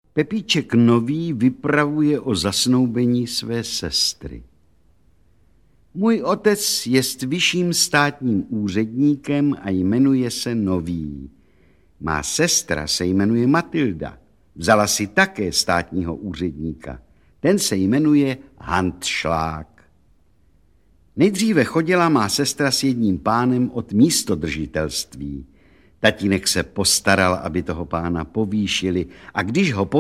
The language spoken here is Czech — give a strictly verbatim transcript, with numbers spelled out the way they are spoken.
Pepíček Nový vypravuje o zasnoubení své sestry. Můj otec jest vyšším státním úředníkem a jmenuje se Nový. Má sestra se jmenuje Matilda. Vzala si také státního úředníka. Ten se jmenuje Handšlák. Nejdříve chodila má sestra s jedním pánem od místodržitelství. Tatínek se postaral, aby toho pána povýšili, a když ho